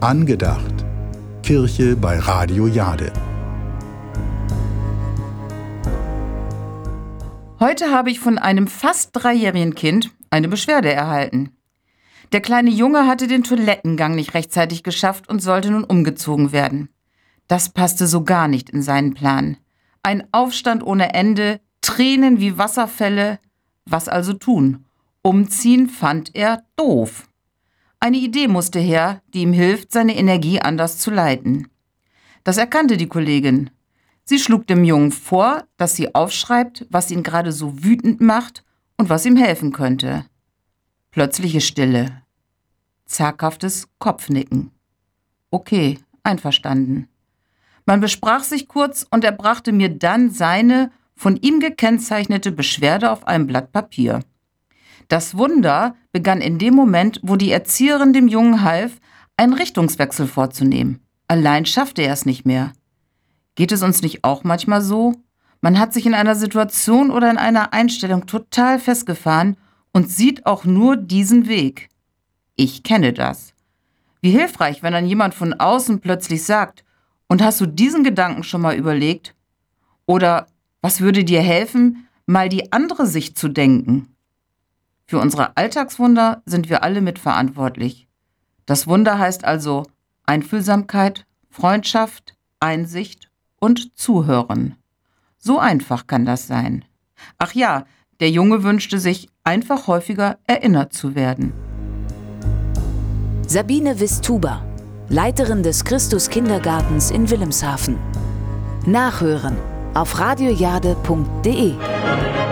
Angedacht. Kirche bei Radio Jade. Heute habe ich von einem fast 3-jährigen Kind eine Beschwerde erhalten. Der kleine Junge hatte den Toilettengang nicht rechtzeitig geschafft und sollte nun umgezogen werden. Das passte so gar nicht in seinen Plan. Ein Aufstand ohne Ende, Tränen wie Wasserfälle. Was also tun? Umziehen fand er doof. Eine Idee musste her, die ihm hilft, seine Energie anders zu leiten. Das erkannte die Kollegin. Sie schlug dem Jungen vor, dass sie aufschreibt, was ihn gerade so wütend macht und was ihm helfen könnte. Plötzliche Stille. Zaghaftes Kopfnicken. Okay, einverstanden. Man besprach sich kurz und er brachte mir dann seine von ihm gekennzeichnete Beschwerde auf einem Blatt Papier. Das Wunder begann in dem Moment, wo die Erzieherin dem Jungen half, einen Richtungswechsel vorzunehmen. Allein schaffte er es nicht mehr. Geht es uns nicht auch manchmal so? Man hat sich in einer Situation oder in einer Einstellung total festgefahren und sieht auch nur diesen Weg. Ich kenne das. Wie hilfreich, wenn dann jemand von außen plötzlich sagt, und hast du diesen Gedanken schon mal überlegt? Oder was würde dir helfen, mal die andere Sicht zu denken? Für unsere Alltagswunder sind wir alle mitverantwortlich. Das Wunder heißt also Einfühlsamkeit, Freundschaft, Einsicht und Zuhören. So einfach kann das sein. Ach ja, der Junge wünschte sich, einfach häufiger erinnert zu werden. Sabine Wistuber, Leiterin des Christus-Kindergartens in Wilhelmshaven. Nachhören auf radiojade.de.